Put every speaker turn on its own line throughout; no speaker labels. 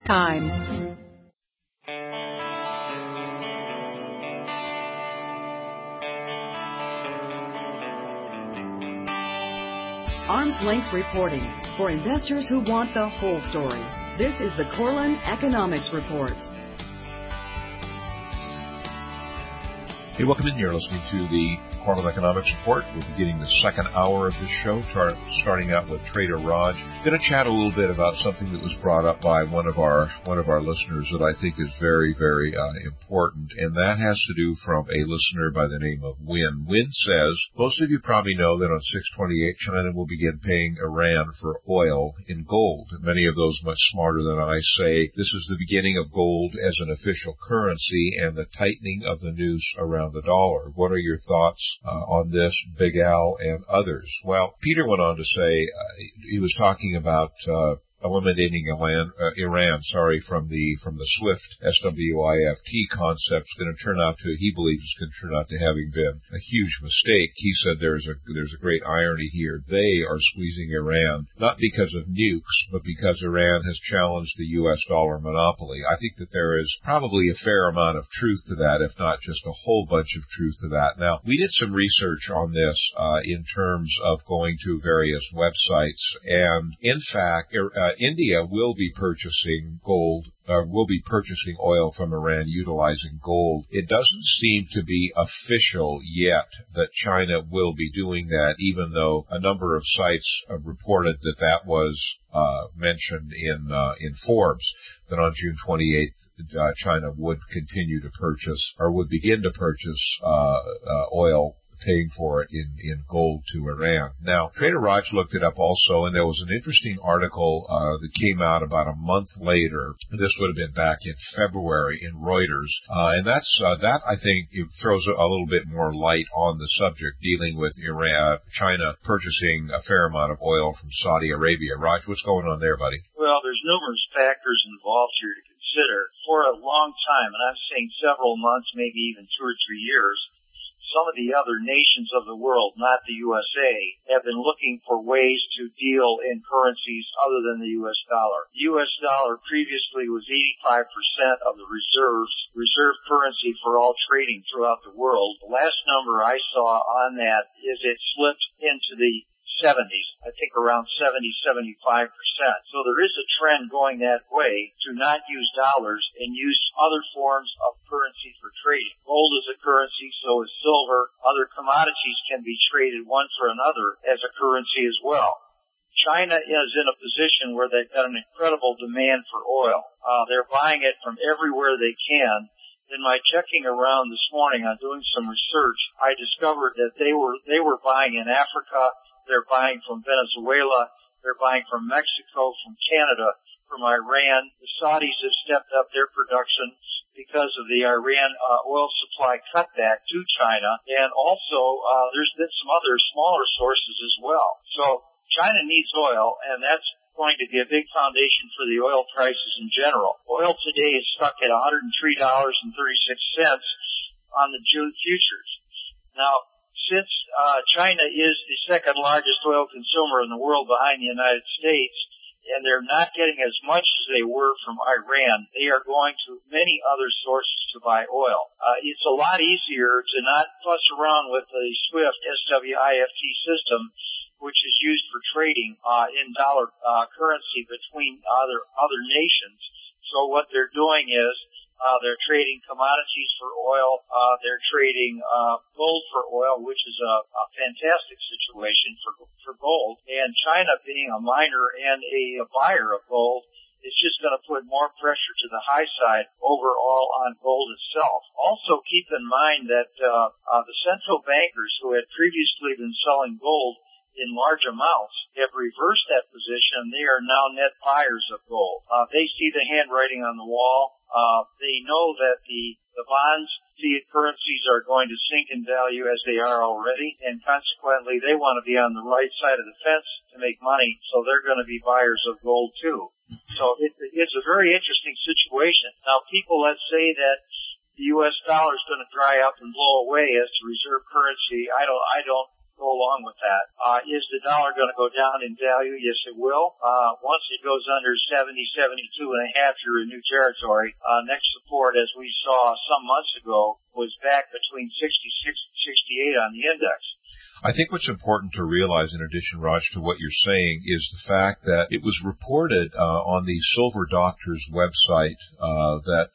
time. Arm's length reporting for investors who want the whole story. This is the Korelin Economics Report.
Hey, welcome in. You're listening to the Korelin Economics Report. We're beginning the second hour of this show, starting out with Trader Raj. Going to chat a little bit about something that was brought up by one of our listeners that I think is very, very important, and that has to do from a listener by the name of Win. Win says, most of you probably know that on 6/28, China will begin paying Iran for oil in gold. Many of those much smarter than I say this is the beginning of gold as an official currency and the tightening of the noose around the dollar. What are your thoughts on this, Big Al and others? Well, Peter went on to say he was talking about eliminating Iran from the SWIFT, SWIFT concept is going to turn out to, he believes, is going to turn out to having been a huge mistake. He said there's a great irony here. They are squeezing Iran not because of nukes, but because Iran has challenged the U.S. dollar monopoly. I think that there is probably a fair amount of truth to that, if not just a whole bunch of truth to that. Now, we did some research on this in terms of going to various websites, and in fact, India will be purchasing oil from Iran utilizing gold. It doesn't seem to be official yet that China will be doing that, even though a number of sites have reported that was mentioned in Forbes, that on June 28th, China would continue to purchase, or would begin to purchase oil, paying for it in gold to Iran. Now, Trader Raj looked it up also, and there was an interesting article that came out about a month later. This would have been back in February in Reuters, and that I think it throws a little bit more light on the subject, dealing with China purchasing a fair amount of oil from Saudi Arabia. Raj, what's going on there, buddy?
Well, there's numerous factors involved here to consider. For a long time, and I'm saying several months, maybe even 2 or 3 years, some of the other nations of the world, not the USA, have been looking for ways to deal in currencies other than the U.S. dollar. The U.S. dollar previously was 85% of the reserve currency for all trading throughout the world. The last number I saw on that is it slipped into the 70s, I think around 70-75%. So there is a trend going that way to not use dollars and use other forms of currency for trading. Gold is a currency, so is silver. Other commodities can be traded one for another as a currency as well. China is in a position where they've got an incredible demand for oil. They're buying it from everywhere they can. In my checking around this morning on doing some research, I discovered that they were buying in Africa. They're buying from Venezuela. They're buying from Mexico, from Canada, from Iran. The Saudis have stepped up their production because of the Iran oil supply cutback to China. And also, there's been some other smaller sources as well. So China needs oil, and that's going to be a big foundation for the oil prices in general. Oil today is stuck at $103.36 on the June futures. Now, since China is the second largest oil consumer in the world behind the United States, and they're not getting as much as they were from Iran, they are going to many other sources to buy oil. It's a lot easier to not fuss around with the SWIFT, SWIFT system, which is used for trading in dollar currency between other nations. So what they're doing is they're trading commodities for oil. They're trading gold for oil, which is a fantastic situation for gold. And China, being a miner and a buyer of gold, is just going to put more pressure to the high side overall on gold itself. Also, keep in mind that the central bankers who had previously been selling gold in large amounts have reversed that position. They are now net buyers of gold. They see the handwriting on the wall. They know that the bonds, fiat currencies are going to sink in value as they are already, and consequently they want to be on the right side of the fence to make money, so they're going to be buyers of gold too. So it's a very interesting situation. Now, people that say that the U.S. dollar is going to dry up and blow away as the reserve currency, I don't go along with that. Is the dollar going to go down in value? Yes, it will. Once it goes under 70, 72 and a half, you're in new territory. Next support, as we saw some months ago, was back between 66 and 68 on the index.
I think what's important to realize, in addition, Raj, to what you're saying, is the fact that it was reported on the Silver Doctor's website that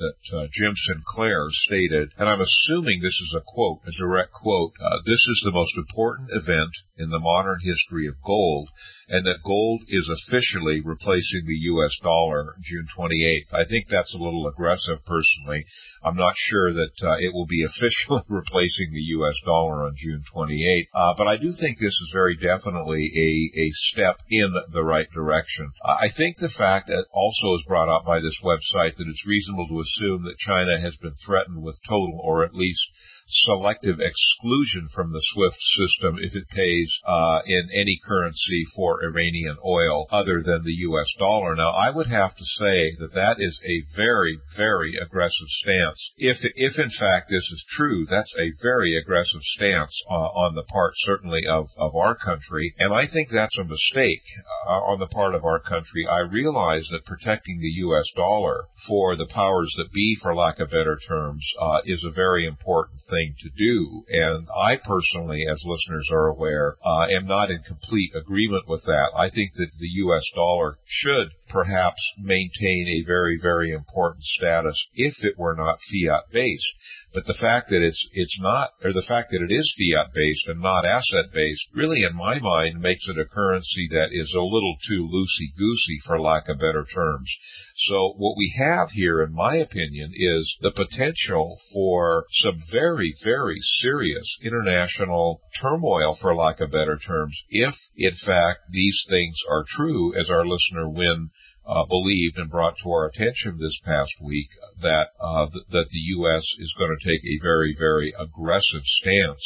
Jim Sinclair stated, and I'm assuming this is a quote, a direct quote, this is the most important event in the modern history of gold, and that gold is officially replacing the U.S. dollar June 28th. I think that's a little aggressive, personally. I'm not sure that it will be officially replacing the U.S. dollar on June 28th. But I do think this is very definitely a step in the right direction. I think the fact that also is brought up by this website that it's reasonable to assume that China has been threatened with total or at least selective exclusion from the SWIFT system if it pays in any currency for Iranian oil other than the U.S. dollar. Now, I would have to say that that is a very, very aggressive stance. If in fact this is true, that's a very aggressive stance on the part, certainly, of our country, and I think that's a mistake on the part of our country. I realize that protecting the U.S. dollar for the powers that be, for lack of better terms, is a very important thing to do, and I personally, as listeners are aware, am not in complete agreement with that. I think that the U.S. dollar should perhaps maintain a very, very important status if it were not fiat-based. But the fact that it's not, or the fact that it is fiat-based and not asset-based, really, in my mind, makes it a currency that is a little too loosey-goosey, for lack of better terms. So what we have here, in my opinion, is the potential for some very, very serious international turmoil, for lack of better terms, if, in fact, these things are true, as our listener Wynn believed and brought to our attention this past week, that the U.S. is going to take a very, very aggressive stance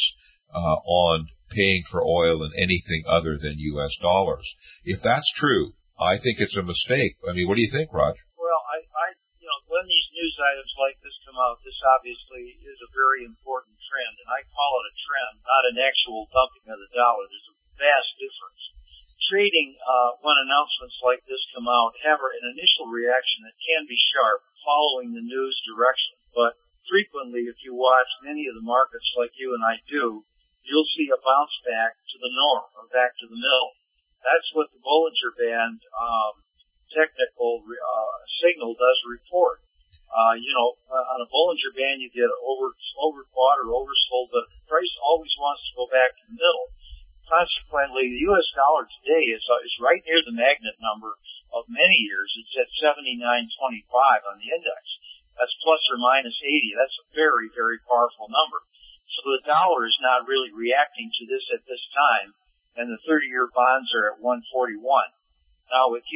on paying for oil in anything other than U.S. dollars. If that's true, I think it's a mistake. I mean, what do you think, Raj?
Well, when these news items like this come out, this obviously is a very important trend, and I call it a trend, not an actual dumping of the dollar. There's a vast difference. Trading, when announcements like this come out, have an initial reaction that can be sharp, following the news direction. But frequently, if you watch many of the markets like you and I do, you'll see a bounce back to the norm, or back to the middle. That's what the Bollinger Band technical signal does report. On a Bollinger Band, you get overbought or oversold, but the price always wants to go back to the middle. Consequently, the U.S. dollar today is right near the magnet number of many years. It's at 79.25 on the index. That's plus or minus 80. That's a very, very powerful number. So the dollar is not really reacting to this at this time, and the 30-year bonds are at 141. Now, with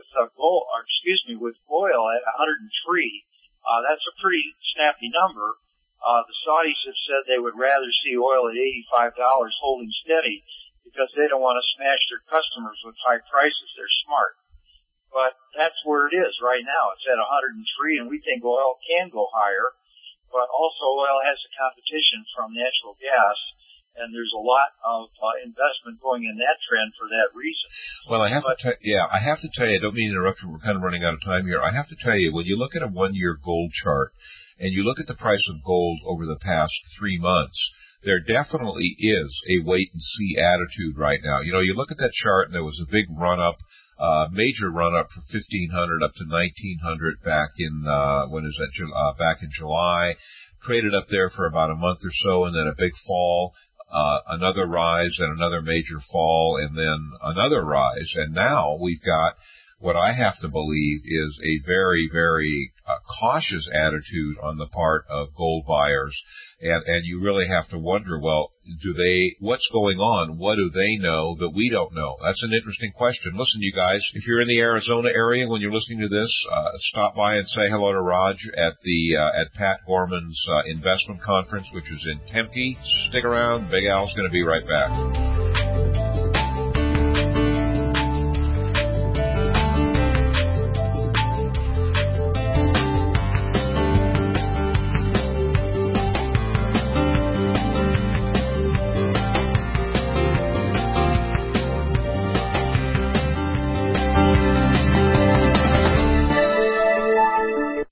oil at 103, that's a pretty snappy number. The Saudis have said they would rather see oil at $85 holding steady, because they don't want to smash their customers with high prices. They're smart. But that's where it is right now. It's at 103, and we think oil can go higher. But also oil has a competition from natural gas, and there's a lot of investment going in that trend for that reason.
Well, I have to tell you, I don't mean to interrupt you, we're kind of running out of time here. I have to tell you, when you look at a one-year gold chart, and you look at the price of gold over the past 3 months, there definitely is a wait-and-see attitude right now. You know, you look at that chart, and there was a big run-up, major run-up from 1,500 up to 1,900 back in, back in July. Traded up there for about a month or so, and then a big fall, another rise, and another major fall, and then another rise. And now we've got what I have to believe is a very, very cautious attitude on the part of gold buyers. And you really have to wonder, well, what's going on? What do they know that we don't know? That's an interesting question. Listen, you guys, if you're in the Arizona area when you're listening to this, stop by and say hello to Raj at Pat Gorman's investment conference, which is in Tempe. Stick around. Big Al's going to be right back.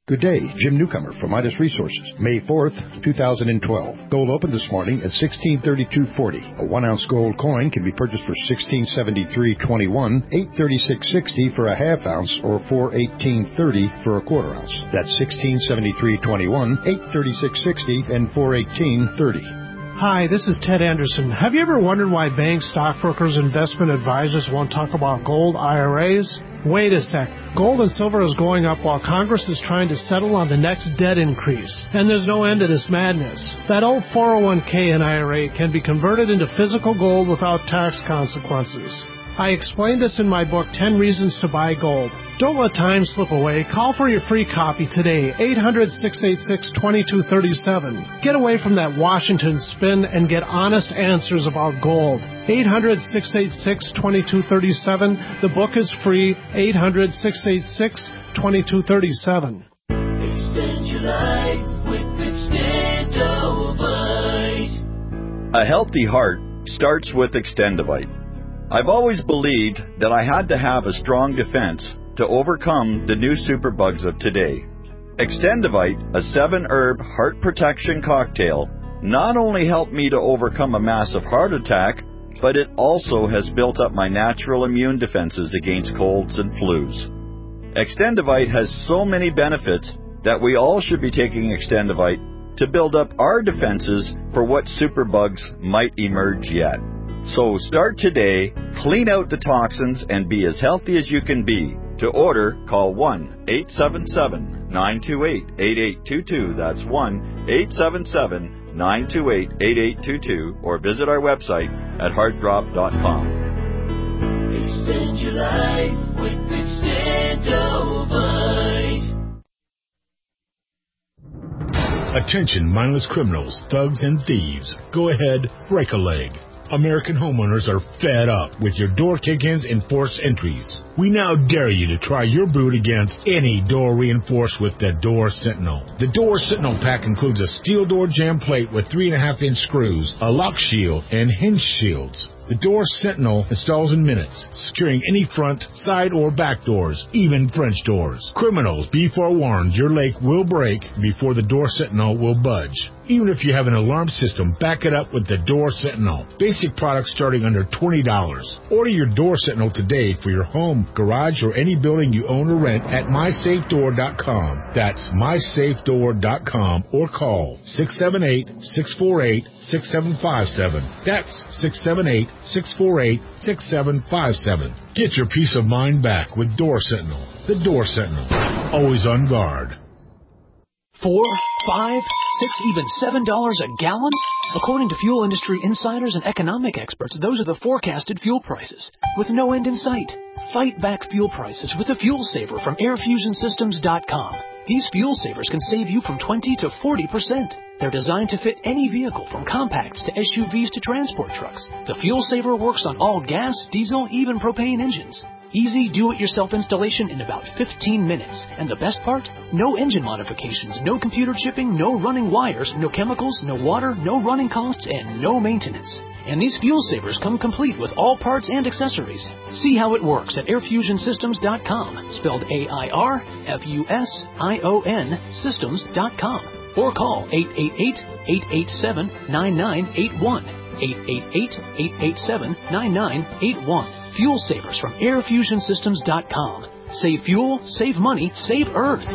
Good day, Jim Newcomer from Midas Resources. May 4th, 2012. Gold opened this morning at $1632.40. A 1-ounce gold coin can be purchased for $1673.21, $836.60 for a half ounce, or $418.30 for a quarter ounce. That's $1673.21, $836.60, and $418.30.
Hi, this is Ted Anderson. Have you ever wondered why banks, stockbrokers, investment advisors won't talk about gold IRAs? Wait a sec. Gold and silver is going up while Congress is trying to settle on the next debt increase. And there's no end to this madness. That old 401k and IRA can be converted into physical gold without tax consequences. I explained this in my book, 10 Reasons to Buy Gold. Don't let time slip away. Call for your free copy today, 800-686-2237. Get away from that Washington spin and get honest answers about gold. 800-686-2237. The book is free, 800-686-2237.
Extend your life with Extendovite. A healthy heart starts with Extendovite. I've always believed that I had to have a strong defense to overcome the new superbugs of today. Extendovite, a 7-herb heart protection cocktail, not only helped me to overcome a massive heart attack, but it also has built up my natural immune defenses against colds and flus. Extendovite has so many benefits that we all should be taking Extendovite to build up our defenses for what superbugs might emerge yet. So start today, clean out the toxins, and be as healthy as you can be. To order, call 1-877-928-8822. That's 1-877-928-8822. Or visit our website at heartdrop.com. Extend your life with Extendovite.
Attention mindless criminals, thugs, and thieves. Go ahead, break a leg. American homeowners are fed up with your door kick-ins and forced entries. We now dare you to try your boot against any door reinforced with the Door Sentinel. The Door Sentinel pack includes a steel door jamb plate with 3.5-inch screws, a lock shield, and hinge shields. The Door Sentinel installs in minutes, securing any front, side, or back doors, even French doors. Criminals, be forewarned, your leg will break before the Door Sentinel will budge. Even if you have an alarm system, back it up with the Door Sentinel. Basic products starting under $20. Order your Door Sentinel today for your home, garage, or any building you own or rent at mysafedoor.com. That's mysafedoor.com, or call 678-648-6757. That's 678-648-6757. Get your peace of mind back with Door Sentinel. The Door Sentinel. Always on guard.
$4, $5, $6, even $7 a gallon? According to fuel industry insiders and economic experts, those are the forecasted fuel prices, with no end in sight. Fight back fuel prices with a fuel saver from airfusionsystems.com. These fuel savers can save you from 20 to 40%. They're designed to fit any vehicle, from compacts to SUVs to transport trucks. The fuel saver works on all gas, diesel, even propane engines. Easy do-it-yourself installation in about 15 minutes. And the best part? No engine modifications, no computer chipping, no running wires, no chemicals, no water, no running costs, and no maintenance. And these fuel savers come complete with all parts and accessories. See how it works at airfusionsystems.com, spelled AIRFUSION systems.com. Or call 888-887-9981. 888-887-9981. Fuel savers from airfusionsystems.com. Save fuel, save money, save Earth.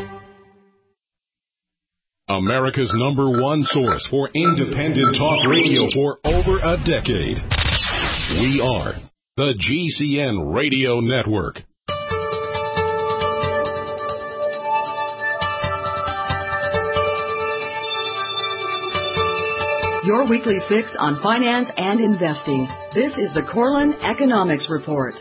America's #1 source for independent talk radio for over a decade. We are the GCN Radio Network.
Your weekly fix on finance and investing. This is the Corlin Economics Report.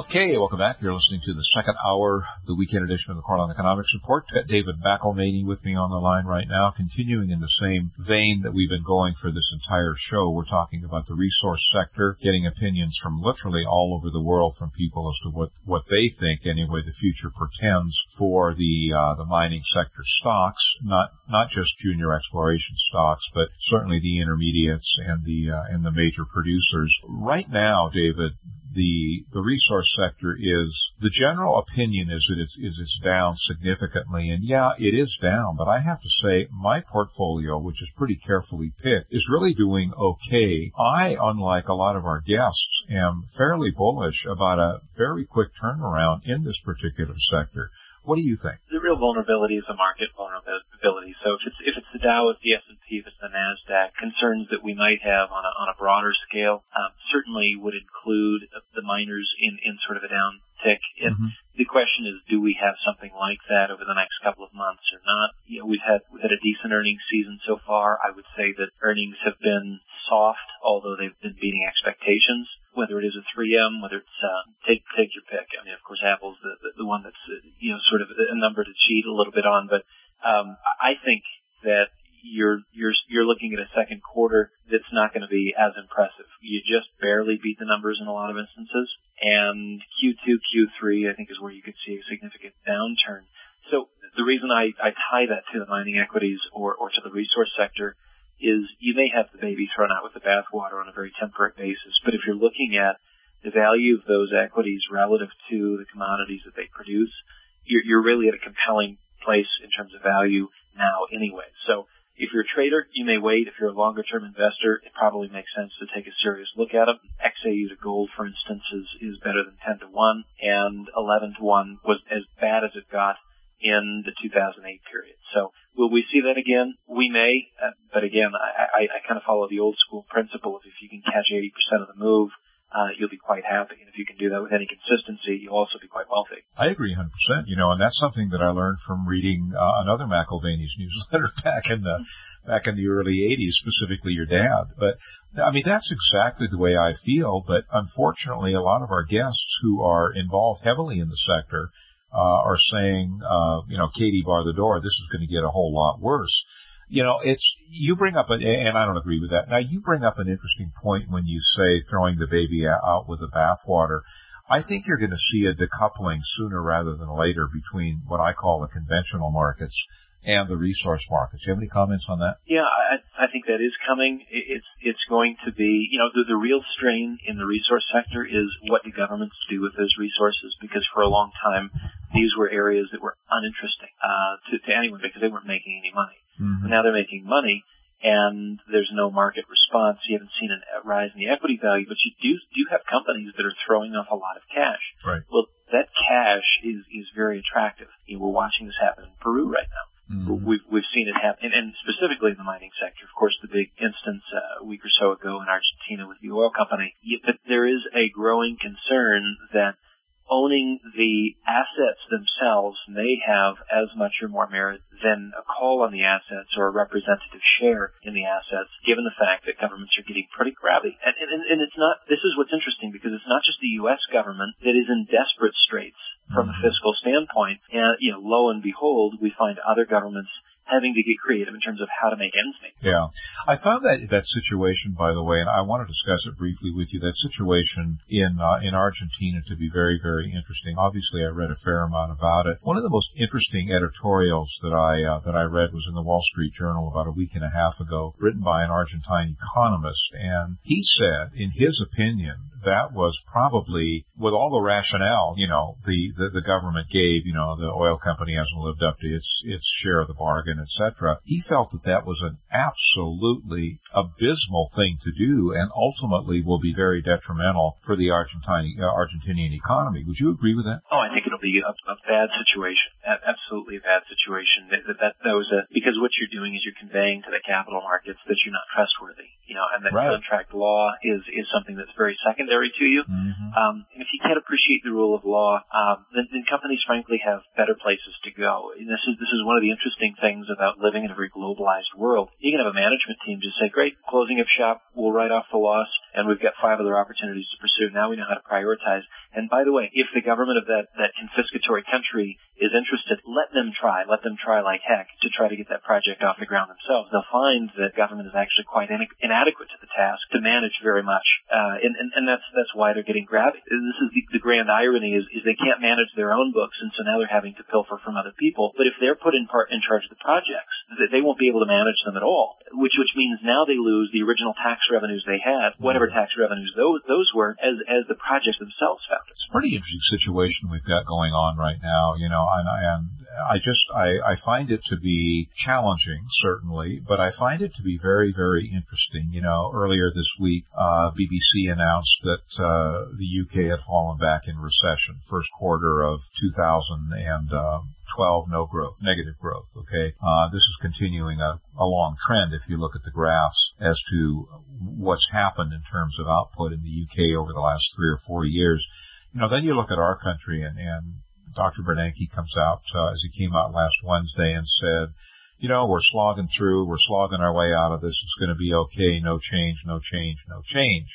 Okay, welcome back. You're listening to the second hour, the weekend edition of the Cornell Economics Report. Got David McElmaney with me on the line right now. Continuing in the same vein that we've been going for this entire show, we're talking about the resource sector, getting opinions from literally all over the world from people as to what they think, anyway, the future portends for the mining sector stocks, not just junior exploration stocks, but certainly the intermediates and the major producers. Right now, David, the resource sector the general opinion is that it's down significantly, and yeah, it is down, but I have to say my portfolio, which is pretty carefully picked, is really doing okay. I, unlike a lot of our guests, am fairly bullish about a very quick turnaround in this particular sector. What do you think?
The real vulnerability is a market vulnerability. So if it's the Dow, it's the S&P, if it's the NASDAQ, concerns that we might have on a broader scale certainly would include the miners in sort of a downtick. And the question is, do we have something like that over the next couple of months or not? You know, we've had a decent earnings season so far. I would say that earnings have been soft, although they've been beating expectations. Whether it is a 3M, whether it's take your pick. I mean, of course, Apple's the one that's sort of a number to cheat a little bit on. But I think that you're looking at a second quarter that's not going to be as impressive. You just barely beat the numbers in a lot of instances, and Q2, Q3, I think, is where you could see a significant downturn. So the reason I tie that to the mining equities or to the resource sector is you may have the baby thrown out with the bathwater on a very temporary basis, but if you're looking at the value of those equities relative to the commodities that they produce, you're really at a compelling place in terms of value now anyway. So if you're a trader, you may wait. If you're a longer-term investor, it probably makes sense to take a serious look at them. XAU to gold, for instance, is better than 10 to 1, and 11 to 1 was as bad as it got in the 2008 period. So will we see that again? We may, but again, I kind of follow the old school principle of if you can catch 80% of the move, you'll be quite happy. And if you can do that with any consistency, you'll also be quite wealthy.
I agree 100%, and that's something that I learned from reading another McElvaney's newsletter back in the early 80s, specifically your dad. But I mean, that's exactly the way I feel. But unfortunately, a lot of our guests who are involved heavily in the sector are saying, Katie, bar the door, this is going to get a whole lot worse. You bring up, and I don't agree with that. Now, you bring up an interesting point when you say throwing the baby out with the bathwater. I think you're going to see a decoupling sooner rather than later between what I call the conventional markets and the resource markets. Do you have any comments on that?
Yeah, I think that is coming. It's going to be, the real strain in the resource sector is what do governments do with those resources? Because for a long time, these were areas that were uninteresting to anyone because they weren't making any money. Mm-hmm. Now they're making money, and there's no market response. You haven't seen a rise in the equity value, but you do have companies that are throwing off a lot of cash.
Right.
Well, that cash is very attractive. We're watching this happen in Peru right now. Mm-hmm. We've seen it happen, and specifically in the mining sector. Of course, the big instance a week or so ago in Argentina with the oil company. But there is a growing concern that owning the assets themselves may have as much or more merit than a call on the assets or a representative share in the assets, given the fact that governments are getting pretty grabby. And it's not. This is what's interesting because it's not just the U.S. government that is in desperate straits from a fiscal standpoint, and lo and behold, we find other governments having to get creative in terms of how to make ends meet.
Yeah. I found that situation, by the way, and I want to discuss it briefly with you, that situation in Argentina to be very, very interesting. Obviously, I read a fair amount about it. One of the most interesting editorials that I read was in the Wall Street Journal about a week and a half ago, written by an Argentine economist, and he said, in his opinion, that was probably, with all the rationale, the government gave, the oil company hasn't lived up to its share of the bargain, etc. He felt that was an absolutely abysmal thing to do and ultimately will be very detrimental for the Argentinian economy. Would you agree with that?
Oh, I think it'll be a bad situation. Absolutely a bad situation. Because what you're doing is you're conveying to the capital markets that you're not trustworthy. And that contract law is something that's very secondary necessary to you. And if you can't appreciate the rule of law, then companies frankly have better places to go. And this is one of the interesting things about living in a very globalized world. You can have a management team just say, great, closing up shop, we'll write off the loss, and we've got 5 other opportunities to pursue. Now we know how to prioritize. And by the way, if the government of that confiscatory country is interested, let them try like heck to try to get that project off the ground themselves. They'll find that government is actually quite inadequate to the task to manage very much. And that's why they're getting grabbed. This is the grand irony is they can't manage their own books, and so now they're having to pilfer from other people. But if they're put in charge of the projects, they won't be able to manage them at all, which means now they lose the original tax revenues they had, whatever tax revenues those were, as the projects themselves found.
It's a pretty interesting situation we've got going on right now, and I find it to be challenging, certainly, but I find it to be very, very interesting. Earlier this week, BBC announced that the UK had fallen back in recession. First quarter of 2012, no growth, negative growth, okay? This is continuing a long trend if you look at the graphs as to what's happened in terms of output in the UK over the last 3 or 4 years. Then you look at our country, and Dr. Bernanke comes out, as he came out last Wednesday and said, we're slogging through, we're slogging our way out of this, it's going to be okay, no change, no change, no change.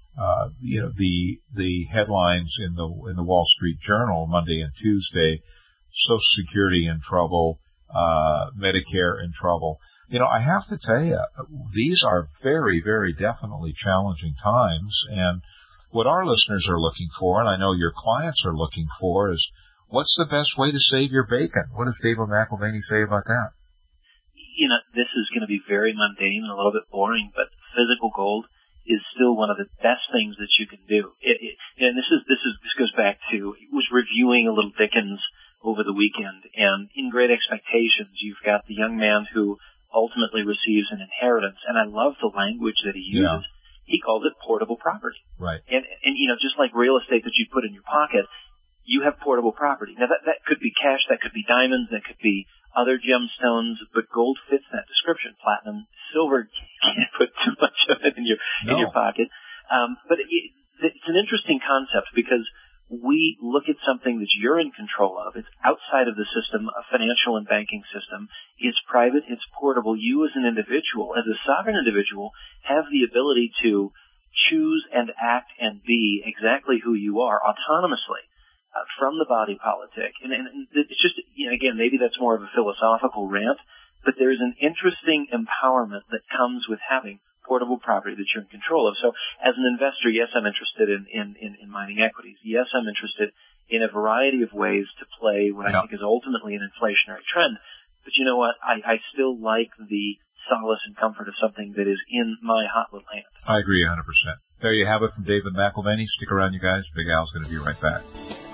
The headlines in the Wall Street Journal Monday and Tuesday, Social Security in trouble, Medicare in trouble. I have to tell you, these are very, very definitely challenging times, and what our listeners are looking for, and I know your clients are looking for, is what's the best way to save your bacon? What does David McAlvany say about that?
This is going to be very mundane and a little bit boring, but physical gold is still one of the best things that you can do. And this goes back to, was reviewing a little Dickens over the weekend, and in Great Expectations, you've got the young man who ultimately receives an inheritance, and I love the language that he uses. Yeah. He calls it portable property.
Right.
And just like real estate that you put in your pocket, you have portable property. Now that could be cash, that could be diamonds, that could be other gemstones, but gold fits that description. Platinum, silver, you can't put too much of it in your pocket. But it's an interesting concept because we look at something that you're in control of. It's outside of the system, a financial and banking system. It's private. It's portable. You as an individual, as a sovereign individual, have the ability to choose and act and be exactly who you are autonomously from the body politic. And it's just, again, maybe that's more of a philosophical rant, but there's an interesting empowerment that comes with having portable property that you're in control of. So as an investor, yes, I'm interested in mining equities. Yes, I'm interested in a variety of ways to play what I think is ultimately an inflationary trend. But you know what? I still like the solace and comfort of something that is in my hot little hand.
I agree 100%. There you have it from David McAlvany. Stick around, you guys. Big Al's going to be right back.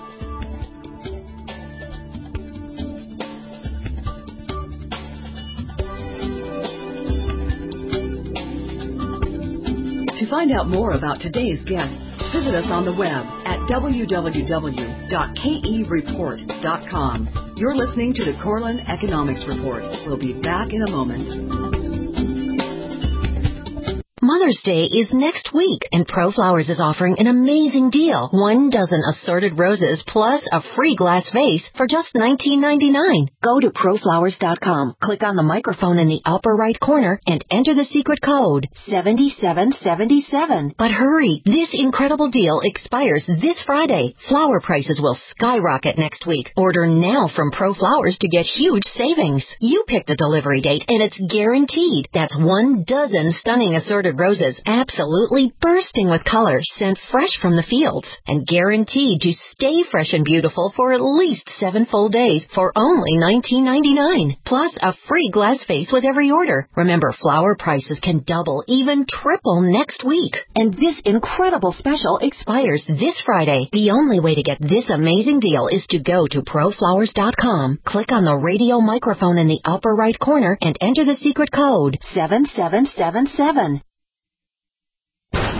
To find out more about today's guests, visit us on the web at www.kereport.com. You're listening to the Corlin Economics Report. We'll be back in a moment.
Mother's Day is next week, and ProFlowers is offering an amazing deal. 1 dozen assorted roses plus a free glass vase for just $19.99. Go to ProFlowers.com, click on the microphone in the upper right corner, and enter the secret code 7777. But hurry, this incredible deal expires this Friday. Flower prices will skyrocket next week. Order now from ProFlowers to get huge savings. You pick the delivery date, and it's guaranteed. That's 1 dozen stunning assorted roses, absolutely bursting with color, sent fresh from the fields, and guaranteed to stay fresh and beautiful for at least 7 full days for only $19.99. Plus a free glass vase with every order. Remember, flower prices can double, even triple next week. And this incredible special expires this Friday. The only way to get this amazing deal is to go to ProFlowers.com, click on the radio microphone in the upper right corner, and enter the secret code 7777.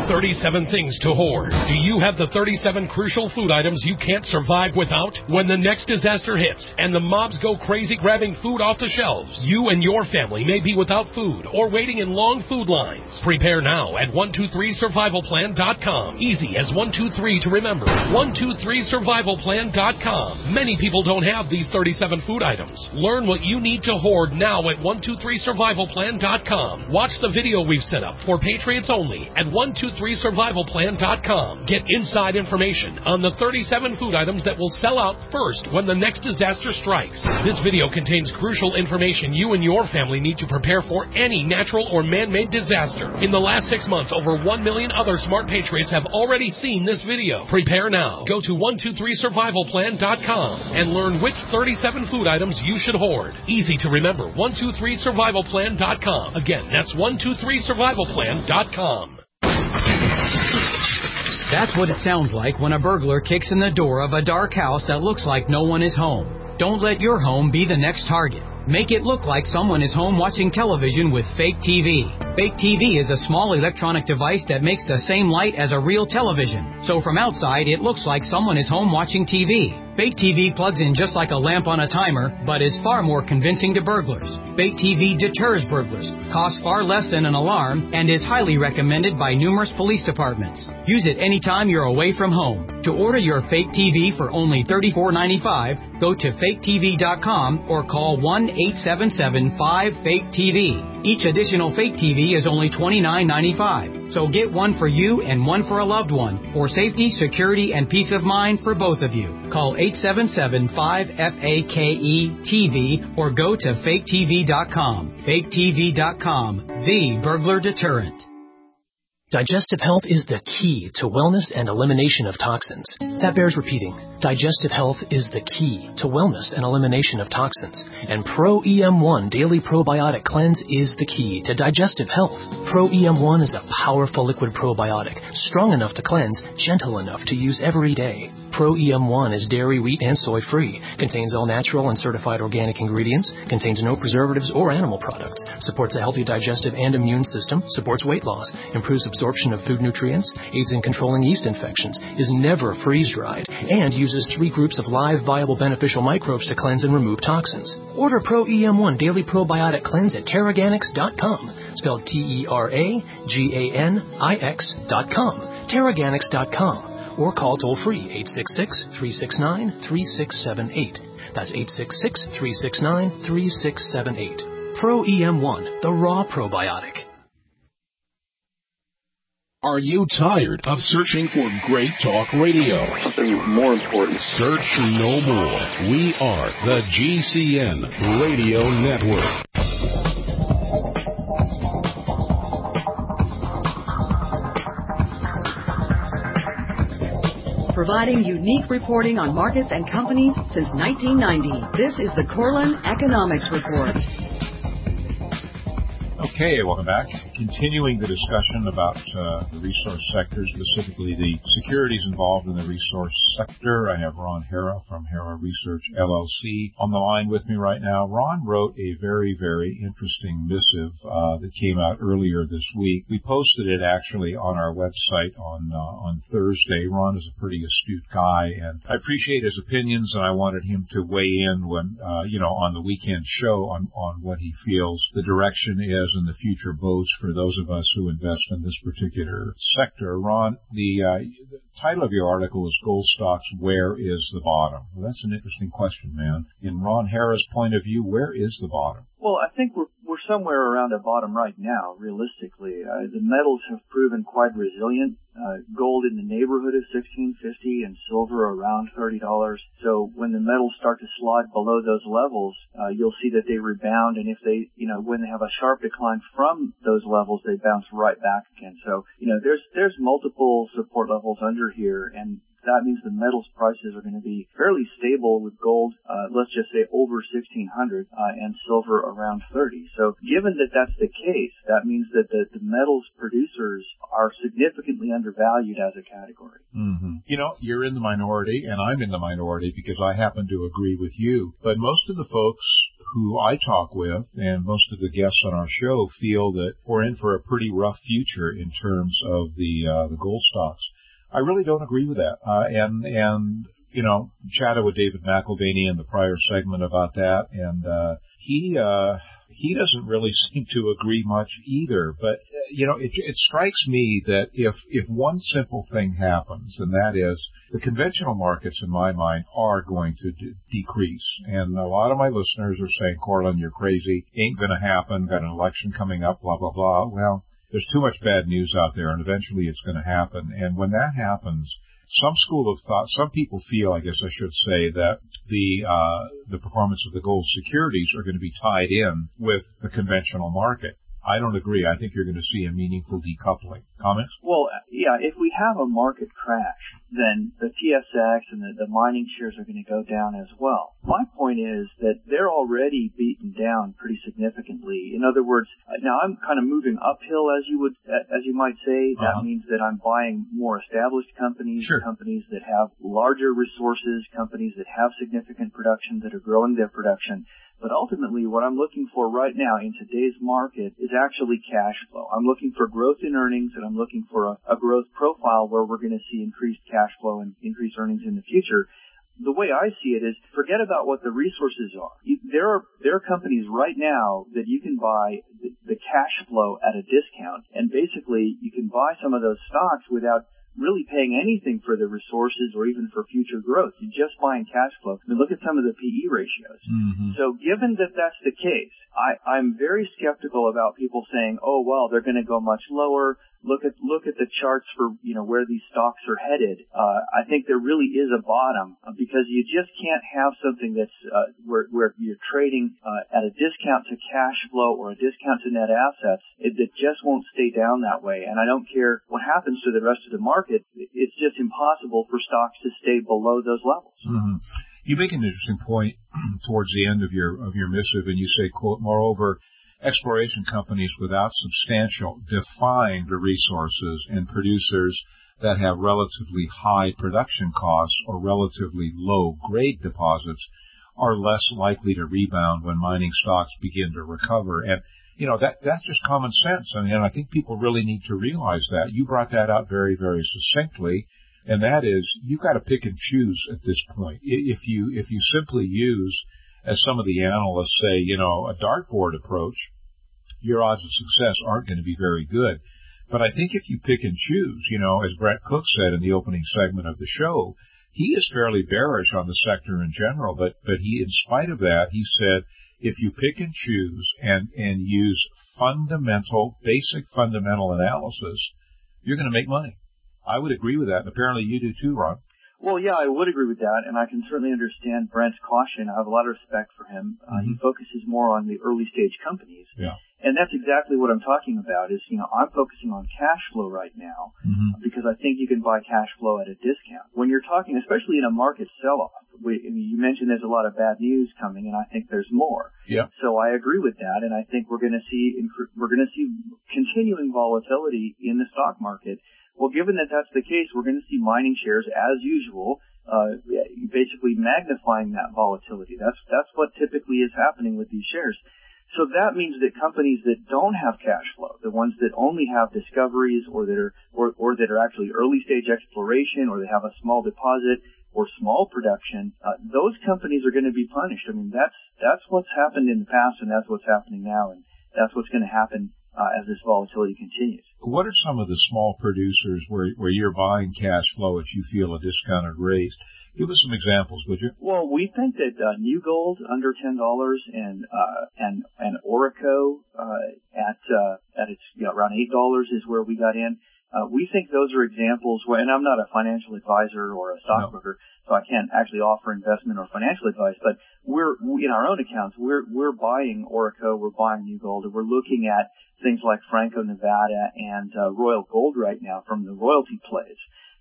37 things to hoard. Do you have the 37 crucial food items you can't survive without? When the next disaster hits and the mobs go crazy grabbing food off the shelves, you and your family may be without food or waiting in long food lines. Prepare now at 123survivalplan.com. Easy as 123 to remember. 123survivalplan.com. Many people don't have these 37 food items. Learn what you need to hoard now at 123survivalplan.com. Watch the video we've set up for Patriots only at 123survivalplan.com. Get inside information on the 37 food items that will sell out first when the next disaster strikes. This video contains crucial information you and your family need to prepare for any natural or man-made disaster. In the last 6 months, over 1 million other smart patriots have already seen this video. Prepare now. Go to 123survivalplan.com and learn which 37 food items you should hoard. Easy to remember. 123survivalplan.com. Again, that's 123survivalplan.com.
That's what it sounds like when a burglar kicks in the door of a dark house that looks like no one is home. Don't let your home be the next target. Make it look like someone is home watching television with Fake TV. Fake TV is a small electronic device that makes the same light as a real television. So from outside, it looks like someone is home watching TV. Fake TV plugs in just like a lamp on a timer, but is far more convincing to burglars. Fake TV deters burglars, costs far less than an alarm, and is highly recommended by numerous police departments. Use it anytime you're away from home. To order your Fake TV for only $34.95, go to faketv.com or call 1-877-5-FAKE-TV. Each additional Fake TV is only $29.95. So get one for you and one for a loved one, for safety, security, and peace of mind for both of you. Call 877-5-FAKE-TV or go to faketv.com. Faketv.com, the burglar deterrent.
Digestive health is the key to wellness and elimination of toxins. That bears repeating. Digestive health is the key to wellness and elimination of toxins. And Pro EM1 Daily Probiotic Cleanse is the key to digestive health. Pro EM1 is a powerful liquid probiotic, strong enough to cleanse, gentle enough to use every day. Pro EM1 is dairy, wheat, and soy-free, contains all natural and certified organic ingredients, contains no preservatives or animal products, supports a healthy digestive and immune system, supports weight loss, improves absorption of food nutrients, aids in controlling yeast infections, is never freeze-dried, and uses 3 groups of live, viable, beneficial microbes to cleanse and remove toxins. Order Pro EM1 Daily Probiotic Cleanse at Terraganix.com, spelled TerraGanix.com, Terraganix.com. Or call toll-free 866-369-3678. That's 866-369-3678. Pro EM1, the raw probiotic.
Are you tired of searching for great talk radio?
Something more important.
Search no more. We are the GCN Radio Network.
Providing unique reporting on markets and companies since 1990. This is the Corlin Economics Report.
Okay, welcome back. Continuing the discussion about the resource sector, specifically the securities involved in the resource sector. I have Ron Hara from Hara Research, LLC on the line with me right now. Ron wrote a very, very interesting missive that came out earlier this week. We posted it actually on our website on Thursday. Ron is a pretty astute guy, and I appreciate his opinions, and I wanted him to weigh in when, on the weekend show on what he feels the direction is and the future bodes for those of us who invest in this particular sector. Ron, the title of your article is Gold Stocks, Where is the Bottom? Well, that's an interesting question, man. In Ron Hara's point of view, where is the bottom?
Well, I think we're somewhere around a bottom right now, realistically. The metals have proven quite resilient. Gold in the neighborhood of $1,650 and silver around $30. So when the metals start to slide below those levels, you'll see that they rebound. And if they, when they have a sharp decline from those levels, they bounce right back again. So, there's multiple support levels under here. And That means the metals prices are going to be fairly stable with gold, let's just say over 1,600, and silver around 30. So given that that's the case, that means that the metals producers are significantly undervalued as a category.
Mm-hmm. You know, you're in the minority, and I'm in the minority because I happen to agree with you. But most of the folks who I talk with and most of the guests on our show feel that we're in for a pretty rough future in terms of the gold stocks. I really don't agree with that. And you know, chatted with David McElvaney in the prior segment about that, and he doesn't really seem to agree much either. But you know, it strikes me that if one simple thing happens, and that is the conventional markets, in my mind, are going to decrease. And a lot of my listeners are saying, Cortland, you're crazy. Ain't going to happen. Got an election coming up, blah, blah, blah. Well, there's too much bad news out there, and eventually it's going to happen. And when that happens, some school of thought, some people feel, I guess I should say, that the performance of the gold securities are going to be tied in with the conventional market. I don't agree. I think you're going to see a meaningful decoupling. Comments?
Well, yeah, if we have a market crash, then the TSX and the mining shares are going to go down as well. My point is that they're already beaten down pretty significantly. In other words, now I'm kind of moving uphill, as you might say. That means that I'm buying more established companies,
sure,
companies that have larger resources, companies that have significant production, that are growing their production. But ultimately, what I'm looking for right now in today's market is actually cash flow. I'm looking for growth in earnings, and I'm looking for a growth profile where we're going to see increased cash flow and increased earnings in the future. The way I see it is, forget about what the resources are. There are companies right now that you can buy the cash flow at a discount, and basically you can buy some of those stocks without really paying anything for the resources or even for future growth. You're just buying cash flow. I mean, look at some of the PE ratios. Mm-hmm. So given that that's the case, I'm very skeptical about people saying, oh, well, they're going to go much lower. Look at the charts for, you know, where these stocks are headed. I think there really is a bottom, because you just can't have something that's where you're trading at a discount to cash flow or a discount to net assets. It just won't stay down that way. And I don't care what happens to the rest of the market. It's just impossible for stocks to stay below those levels.
Mm-hmm. You make an interesting point towards the end of your missive, and you say, quote, moreover, exploration companies without substantial defined resources and producers that have relatively high production costs or relatively low grade deposits are less likely to rebound when mining stocks begin to recover. And, you know, that's just common sense. And I think people really need to realize that. You brought that out very, very succinctly. And that is, you've got to pick and choose at this point. If you simply use, as some of the analysts say, you know, a dartboard approach, your odds of success aren't going to be very good. But I think if you pick and choose, you know, as Brett Cook said in the opening segment of the show, he is fairly bearish on the sector in general, but he, in spite of that, he said, if you pick and choose and use basic fundamental analysis, you're going to make money. I would agree with that, and apparently you do too, Ron.
Well, yeah, I would agree with that, and I can certainly understand Brent's caution. I have a lot of respect for him. He focuses more on the early-stage companies.
Yeah.
And that's exactly what I'm talking about is, you know, I'm focusing on cash flow right now because I think you can buy cash flow at a discount. When you're talking, especially in a market sell-off, you mentioned there's a lot of bad news coming, and I think there's more.
Yeah.
So I agree with that, and I think we're going to see continuing volatility in the stock market. Well, given that that's the case, we're going to see mining shares, as usual, basically magnifying that volatility. That's what typically is happening with these shares. So that means that companies that don't have cash flow, the ones that only have discoveries or that are actually early stage exploration, or they have a small deposit or small production, those companies are going to be punished. I mean, that's what's happened in the past, and that's what's happening now, and that's what's going to happen as this volatility continues.
What are some of the small producers where you're buying cash flow at you feel a discounted rate? Give us some examples, would you?
Well, we think that New Gold under $10 and Orico at its around $8 is where we got in. We think those are examples where, and I'm not a financial advisor or a stockbroker, so I can't actually offer investment or financial advice, but we're in our own accounts, we're buying Orico, we're buying New Gold, and we're looking at things like Franco-Nevada and Royal Gold right now from the royalty plays.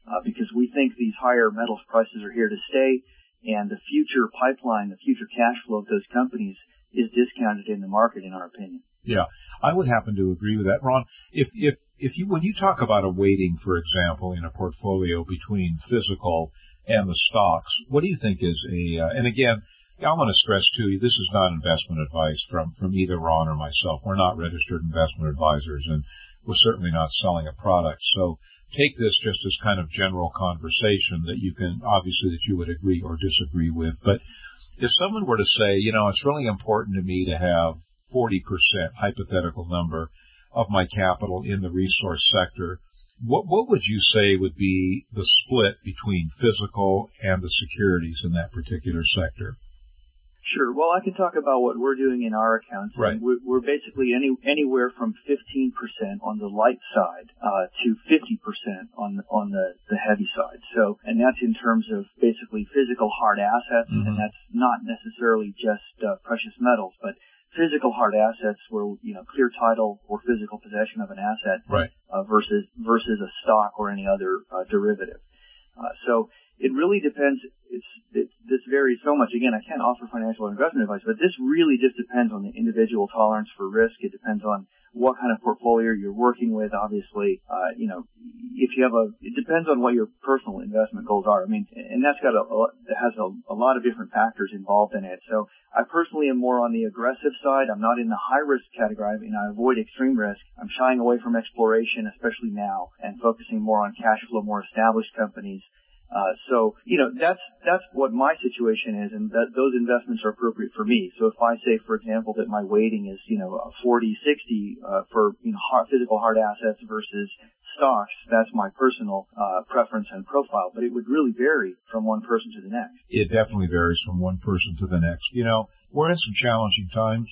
because we think these higher metals prices are here to stay, and the future pipeline, the future cash flow of those companies is discounted in the market, in our opinion.
Yeah, I would happen to agree with that, Ron. If you, when you talk about a weighting, for example, in a portfolio between physical and the stocks, what do you think is and again, I want to stress too, this is not investment advice from either Ron or myself. We're not registered investment advisors, and we're certainly not selling a product. So take this just as kind of general conversation that you can, obviously, that you would agree or disagree with. But if someone were to say, it's really important to me to have 40%, hypothetical number, of my capital in the resource sector, what would you say would be the split between physical and the securities in that particular sector?
Sure. Well, I can talk about what we're doing in our accounts.
Right.
We're basically anywhere from 15% on the light side to 50% on the heavy side. So, and that's in terms of basically physical hard assets, and that's not necessarily just precious metals, but physical hard assets where, clear title or physical possession of an asset,
right,
versus a stock or any other derivative. So it really depends. This varies so much. Again, I can't offer financial or investment advice, but this really just depends on the individual tolerance for risk. It depends on what kind of portfolio you're working with. Obviously, if you have it depends on what your personal investment goals are. I mean, and that's it has a lot of different factors involved in it. So I personally am more on the aggressive side. I'm not in the high risk category. I avoid extreme risk. I'm shying away from exploration, especially now, and focusing more on cash flow, more established companies. So, that's what my situation is, and those investments are appropriate for me. So if I say, for example, that my weighting is, 40-60, for, physical hard assets versus stocks, that's my personal, preference and profile, but it would really vary from one person to the next.
It definitely varies from one person to the next. We're in some challenging times.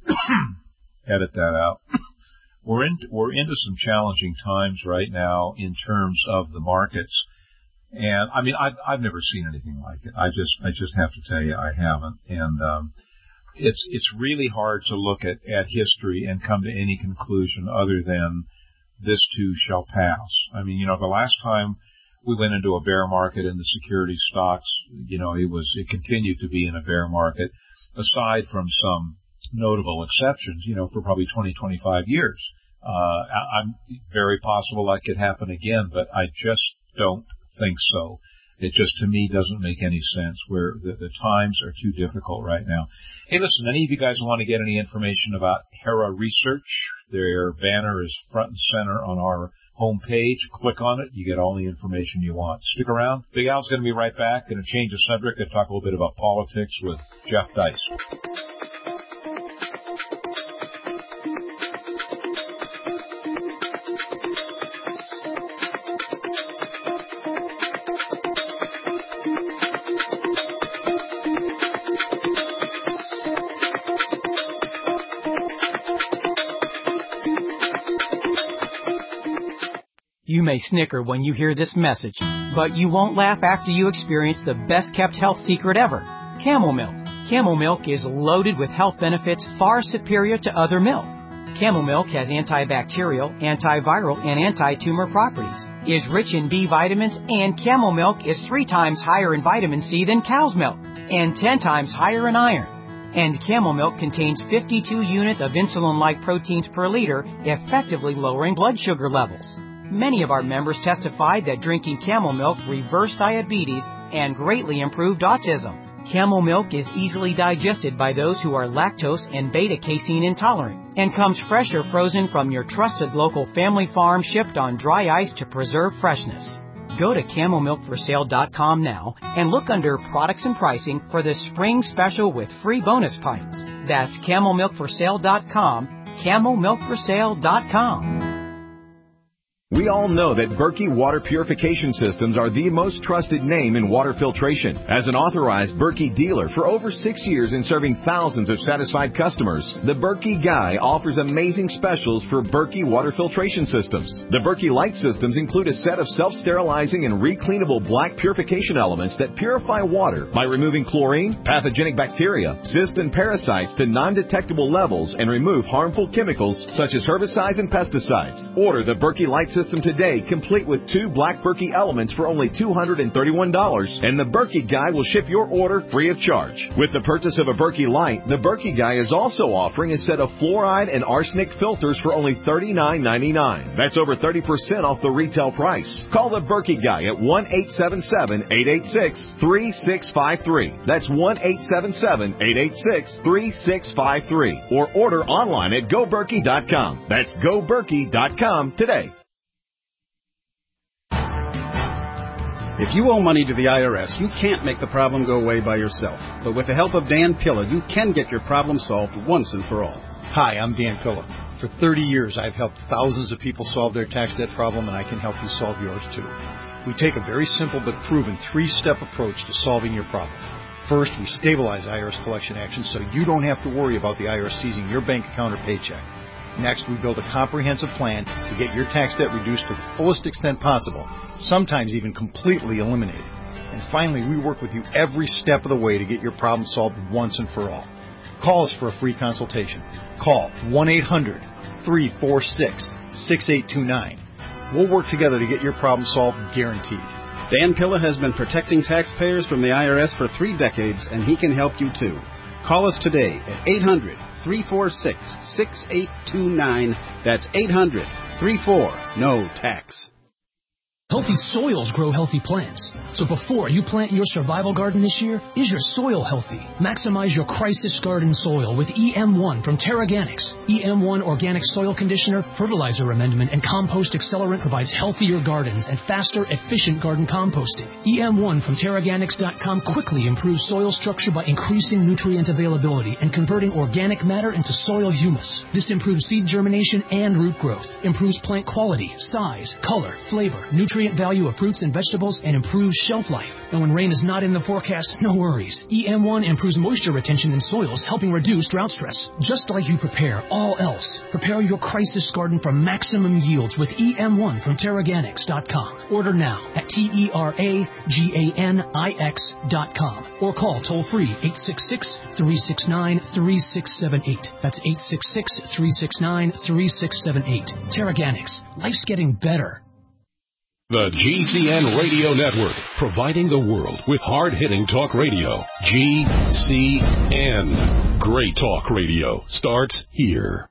Edit that out. We're into some challenging times right now in terms of the markets. And I've never seen anything like it. I just have to tell you, I haven't. And, it's really hard to look at history and come to any conclusion other than this too shall pass. The last time we went into a bear market in the security stocks, it continued to be in a bear market, aside from some notable exceptions, for probably 20, 25 years. I'm very possible that could happen again, but I just don't think so. It just, to me, doesn't make any sense where the times are too difficult right now. Hey, listen, any of you guys want to get any information about Hera Research? Their banner is front and center on our homepage. Click on it. You get all the information you want. Stick around. Big Al's going to be right back. Going to change the subject and talk a little bit about politics with Jeff Dice.
You may snicker when you hear this message, but you won't laugh after you experience the best-kept health secret ever, Camel Milk. Camel Milk is loaded with health benefits far superior to other milk. Camel Milk has antibacterial, antiviral, and anti-tumor properties, is rich in B vitamins, and Camel Milk is 3 times higher in vitamin C than cow's milk, and 10 times higher in iron. And Camel Milk contains 52 units of insulin-like proteins per liter, effectively lowering blood sugar levels. Many of our members testified that drinking Camel Milk reversed diabetes and greatly improved autism. Camel Milk is easily digested by those who are lactose and beta-casein intolerant and comes fresh or frozen from your trusted local family farm, shipped on dry ice to preserve freshness. Go to CamelMilkForSale.com now and look under Products and Pricing for the spring special with free bonus pints. That's CamelMilkForSale.com, CamelMilkForSale.com.
We all know that Berkey Water Purification Systems are the most trusted name in water filtration. As an authorized Berkey dealer for over 6 years and serving thousands of satisfied customers, the Berkey Guy offers amazing specials for Berkey Water Filtration Systems. The Berkey Light Systems include a set of self-sterilizing and recleanable black purification elements that purify water by removing chlorine, pathogenic bacteria, cysts, and parasites to non-detectable levels and remove harmful chemicals such as herbicides and pesticides. Order the Berkey Light Systems system today, complete with 2 Black Berkey elements for only $231, and the Berkey Guy will ship your order free of charge. With the purchase of a Berkey Light, the Berkey Guy is also offering a set of fluoride and arsenic filters for only $39.99. That's over 30% off the retail price. Call the Berkey Guy at 1-877-886-3653. That's 1-877-886-3653. Or order online at GoBerkey.com. That's GoBerkey.com today.
If you owe money to the IRS, you can't make the problem go away by yourself. But with the help of Dan Pilla, you can get your problem solved once and for all.
Hi, I'm Dan Pilla. For 30 years, I've helped thousands of people solve their tax debt problem, and I can help you solve yours too. We take a very simple but proven 3-step approach to solving your problem. First, we stabilize IRS collection actions so you don't have to worry about the IRS seizing your bank account or paycheck. Next, we build a comprehensive plan to get your tax debt reduced to the fullest extent possible, sometimes even completely eliminated. And finally, we work with you every step of the way to get your problem solved once and for all. Call us for a free consultation. Call 1-800-346-6829. We'll work together to get your problem solved, guaranteed.
Dan Pilla has been protecting taxpayers from the IRS for 3 decades, and he can help you too. Call us today at 800-346-6829. That's 800-34-NO-TAX.
Healthy soils grow healthy plants. So before you plant your survival garden this year, is your soil healthy? Maximize your crisis garden soil with EM1 from Terraganics. EM1 Organic Soil Conditioner, Fertilizer Amendment, and Compost Accelerant provides healthier gardens and faster, efficient garden composting. EM1 from Terraganics.com quickly improves soil structure by increasing nutrient availability and converting organic matter into soil humus. This improves seed germination and root growth, improves plant quality, size, color, flavor, nutrient value of fruits and vegetables, and improves shelf life. And when rain is not in the forecast, no worries. EM1 improves moisture retention in soils, helping reduce drought stress. Just like you prepare all else, prepare your crisis garden for maximum yields with EM1 from Terraganics.com. Order now at TERAGANIX.com or call toll-free 866-369-3678. That's 866-369-3678. Terraganics. Life's getting better.
The GCN Radio Network, providing the world with hard-hitting talk radio. GCN. Great talk radio starts here.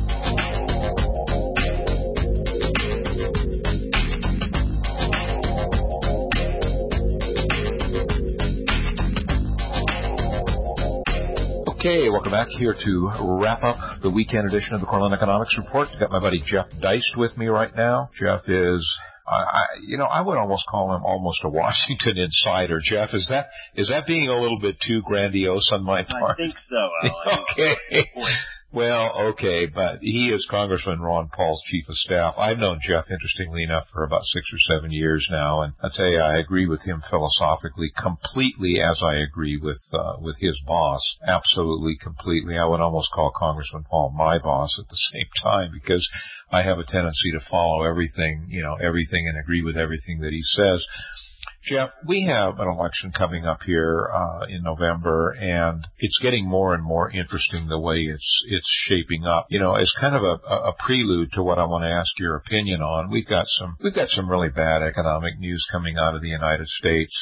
Okay, welcome back here to wrap up the weekend edition of the Cortland Economics Report. I've got my buddy Jeff Deist with me right now. Jeff is... I would almost call him almost a Washington insider. Jeff, is that being a little bit too grandiose on my part?
I think so, Alan.
Okay. Well, okay, but he is Congressman Ron Paul's chief of staff. I've known Jeff, interestingly enough, for about 6 or 7 years now, and I tell you, I agree with him philosophically completely, as I agree with his boss. Absolutely, completely. I would almost call Congressman Paul my boss at the same time, because I have a tendency to follow everything and agree with everything that he says. Jeff, we have an election coming up here in November, and it's getting more and more interesting the way it's shaping up. As kind of a prelude to what I want to ask your opinion on, we've got some really bad economic news coming out of the United States,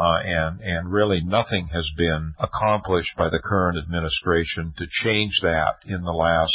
and really nothing has been accomplished by the current administration to change that in a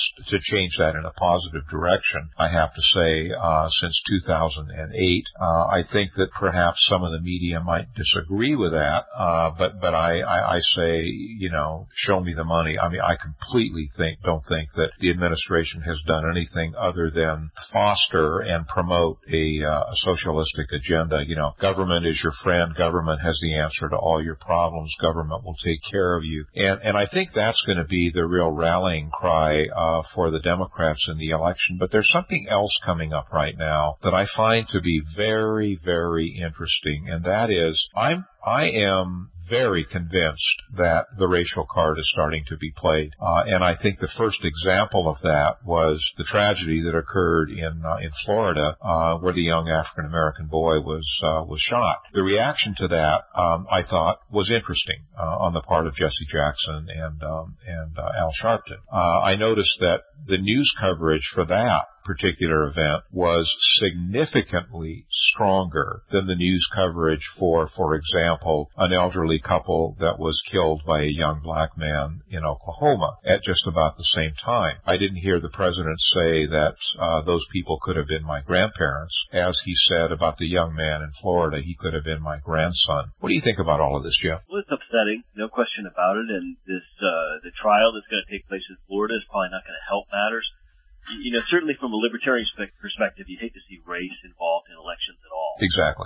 positive direction. I have to say, since 2008, I think that perhaps some of the media might disagree with that, but I say, show me the money. I mean, I completely don't think that the administration has done anything other than foster and promote a socialistic agenda. Government is your friend. Government has the answer to all your problems. Government will take care of you. And I think that's going to be the real rallying cry for the Democrats in the election. But there's something else coming up right now that I find to be very, very interesting, and that is, I am very convinced that the racial card is starting to be played. And I think the first example of that was the tragedy that occurred in Florida, where the young African-American boy was shot. The reaction to that, I thought, was interesting, on the part of Jesse Jackson and Al Sharpton. I noticed that the news coverage for that particular event was significantly stronger than the news coverage for example, an elderly couple that was killed by a young black man in Oklahoma at just about the same time. I didn't hear the president say that those people could have been my grandparents, as he said about the young man in Florida, he could have been my grandson. What do you think about all of this, Jeff?
Well, it's upsetting, no question about it, and this the trial that's going to take place in Florida is probably not going to help matters. You know, certainly from a libertarian perspective, you hate to see race involved in elections at all.
Exactly.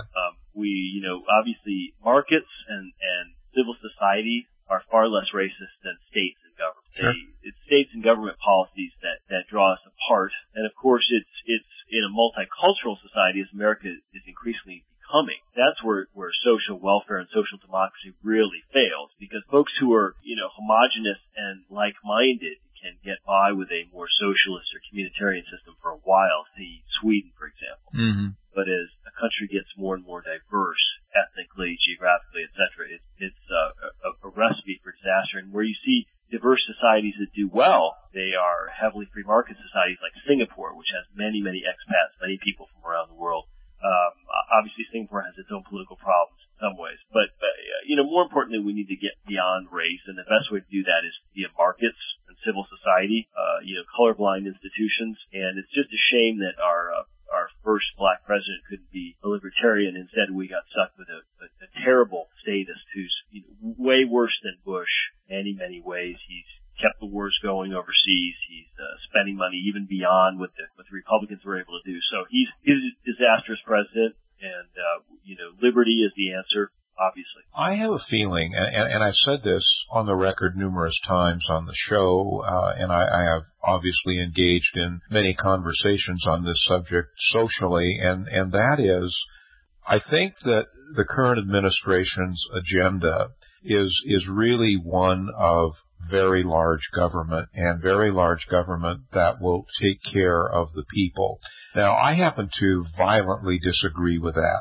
Obviously markets and civil society are far less racist than states and government.
Sure.
It's states and government policies that draw us apart. And of course, it's in a multicultural society, as America is increasingly becoming. That's where social welfare and social democracy really fails, because folks who are, homogenous and like-minded can get by with a more socialist or communitarian system for a while. See Sweden, for example.
Mm-hmm.
But as a country gets more and more diverse, ethnically, geographically, etc., it's a recipe for disaster. And where you see diverse societies that do well, they are heavily free market societies like Singapore, which has many, many expats, many people from around the world. Obviously, Singapore has its own political problems in some ways, but more importantly, we need to get beyond race, and the best way to do that is via markets and civil society, colorblind institutions. And it's just a shame that our first black president couldn't be a libertarian. Instead, we got stuck with a terrible statist who's way worse than Bush in many ways. He's kept the wars going overseas. He's spending money even beyond what the Republicans were able to do. So he's a disastrous president, and liberty is the answer, obviously.
I have a feeling, and I've said this on the record numerous times on the show, and I have obviously engaged in many conversations on this subject socially, and that is, I think that the current administration's agenda is really one of very large government, and very large government that will take care of the people. Now, I happen to violently disagree with that.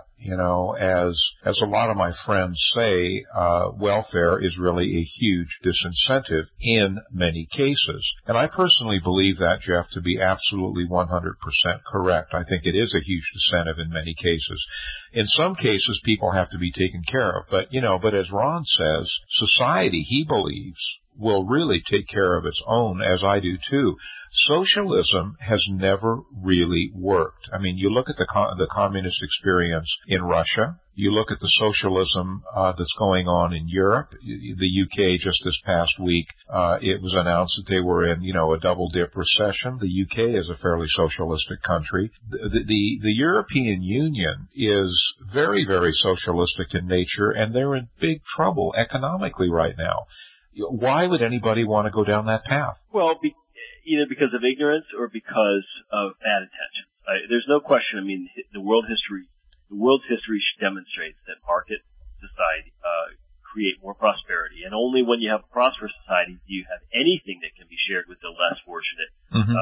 As a lot of my friends say, welfare is really a huge disincentive in many cases. And I personally believe that, Jeff, to be absolutely 100% correct. I think it is a huge disincentive in many cases. In some cases, people have to be taken care of. But as Ron says, society, he believes, will really take care of its own, as I do too. Socialism has never really worked. I mean, you look at the communist experience in Russia. You look at the socialism that's going on in Europe. The UK just this past week, it was announced that they were in, a double-dip recession. The UK is a fairly socialistic country. The European Union is very, very socialistic in nature, and they're in big trouble economically right now. Why would anybody want to go down that path?
Well, either because of ignorance or because of bad intentions. There's no question. I mean, the world's history demonstrates that market society create more prosperity, and only when you have a prosperous society do you have anything that can be shared with the less fortunate. Mm-hmm.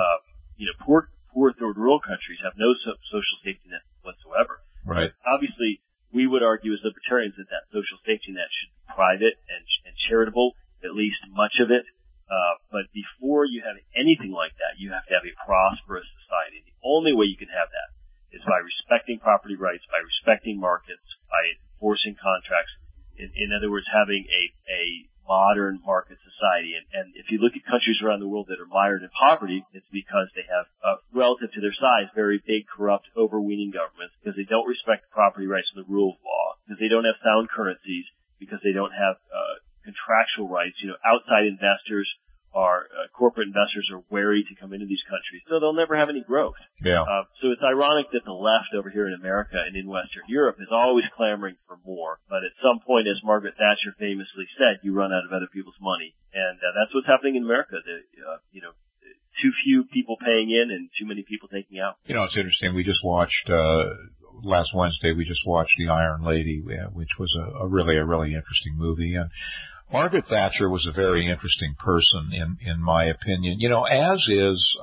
Poor third world countries have no social safety net whatsoever.
Right.
Obviously, we would argue as libertarians that social safety net should be private and charitable, at least much of it. But before you have anything like that, you have to have a prosperous society. The only way you can have that is by respecting property rights, by respecting markets, by enforcing contracts. In other words, having a modern market society. And if you look at countries around the world that are mired in poverty, it's because they have, relative to their size, very big, corrupt, overweening governments, because they don't respect property rights and the rule of law, because they don't have sound currencies, because they don't have contractual rights. Outside investors corporate investors are wary to come into these countries, so they'll never have any growth.
Yeah.
So it's ironic that the left over here in America and in Western Europe is always clamoring for more. But at some point, as Margaret Thatcher famously said, you run out of other people's money. And that's what's happening in America. Too few people paying in and too many people taking out.
It's interesting. We just watched last Wednesday, we just watched The Iron Lady, which was a really interesting movie. And Margaret Thatcher was a very interesting person in my opinion. As is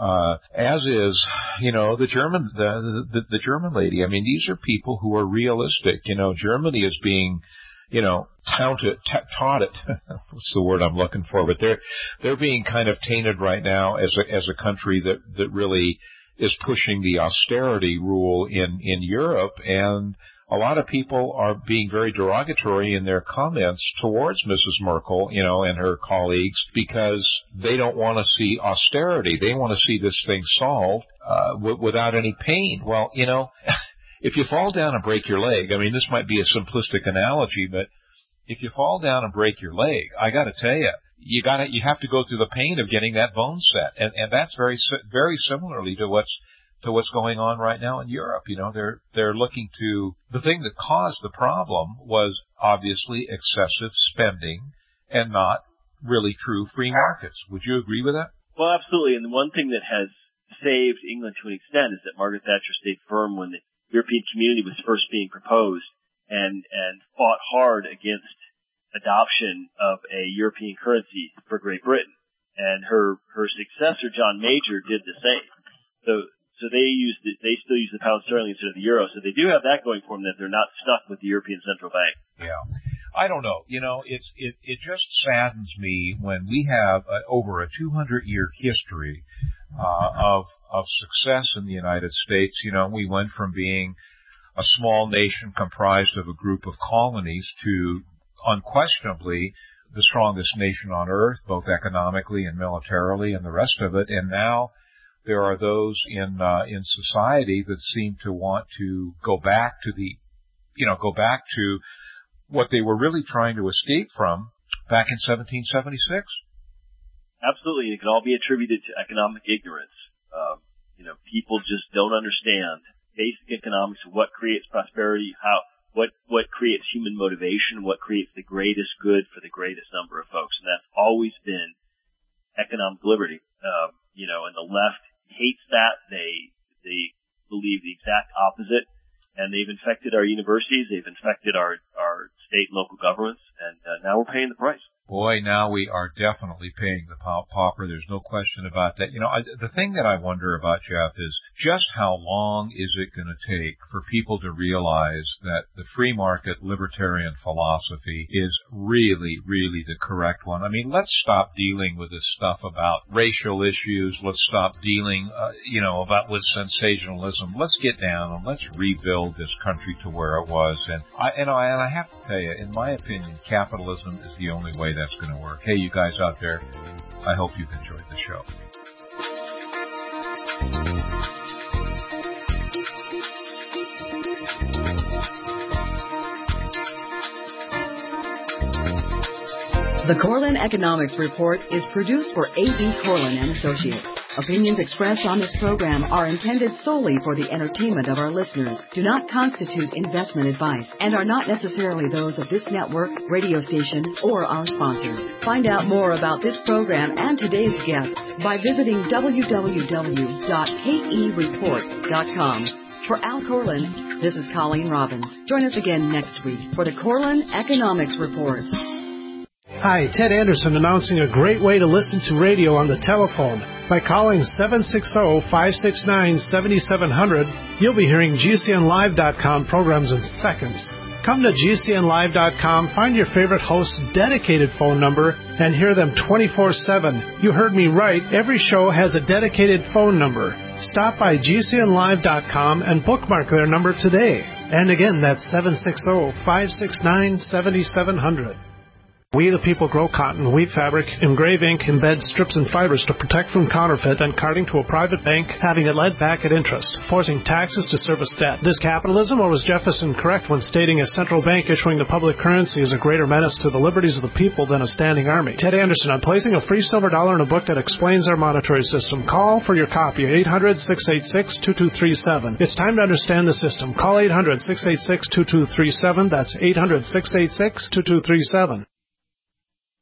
the German lady. I mean, these are people who are realistic. Germany is being taught it. What's the word I'm looking for? But they're being kind of tainted right now as a country that really is pushing the austerity rule in Europe, and a lot of people are being very derogatory in their comments towards Mrs. Merkel, and her colleagues, because they don't want to see austerity. They want to see this thing solved without any pain. Well, if you fall down and break your leg, this might be a simplistic analogy, but if you fall down and break your leg, I got to tell you, you have to go through the pain of getting that bone set, and that's very similarly to what's going on right now in Europe. They're looking to, the thing that caused the problem was obviously excessive spending and not really true free markets. Would you agree with that?
Well, absolutely. And the one thing that has saved England to an extent is that Margaret Thatcher stayed firm when the European community was first being proposed and fought hard against adoption of a European currency for Great Britain. And her successor, John Major, did the same. So they still use the pound sterling instead of the euro. So they do have that going for them, that they're not stuck with the European Central Bank.
Yeah. I don't know. It just saddens me when we have over a 200-year history of success in the United States. We went from being a small nation comprised of a group of colonies to unquestionably the strongest nation on earth, both economically and militarily and the rest of it. And now there are those in society that seem to want to go back to what they were really trying to escape from back in 1776.
Absolutely. It can all be attributed to economic ignorance. People just don't understand basic economics of what creates prosperity, what creates human motivation, what creates the greatest good for the greatest number of folks. And that's always been economic liberty. And the left hates that. They believe the exact opposite. And they've infected our universities. They've infected our state and local governments. And now we're paying the price.
Boy, now we are definitely paying the pauper. There's no question about that. The thing that I wonder about, Jeff, is just how long is it going to take for people to realize that the free market libertarian philosophy is really, really the correct one? Let's stop dealing with this stuff about racial issues. Let's stop dealing, with sensationalism. Let's get down and let's rebuild this country to where it was. And I have to tell you, in my opinion, capitalism is the only way that's going to work. Hey, you guys out there, I hope you've enjoyed the show.
The Corlin Economics Report is produced for A.B. Corlin and Associates. Opinions expressed on this program are intended solely for the entertainment of our listeners, do not constitute investment advice, and are not necessarily those of this network, radio station, or our sponsors. Find out more about this program and today's guest by visiting www.kereport.com. For Al Corlin, this is Colleen Robbins. Join us again next week for the Corlin Economics Report.
Hi, Ted Anderson announcing a great way to listen to radio on the telephone. By calling 760-569-7700, you'll be hearing GCNlive.com programs in seconds. Come to GCNlive.com, find your favorite host's dedicated phone number, and hear them 24/7. You heard me right. Every show has a dedicated phone number. Stop by GCNlive.com and bookmark their number today. And again, that's 760-569-7700. We the people grow cotton, weave fabric, engrave ink, embed strips and fibers to protect from counterfeit and carting to a private bank, having it led back at interest, forcing taxes to service debt. This capitalism, or was Jefferson correct when stating a central bank issuing the public currency is a greater menace to the liberties of the people than a standing army? Ted Anderson, I'm placing a free silver dollar in a book that explains our monetary system. Call for your copy at 800-686-2237. It's time to understand the system. Call 800-686-2237. That's 800-686-2237.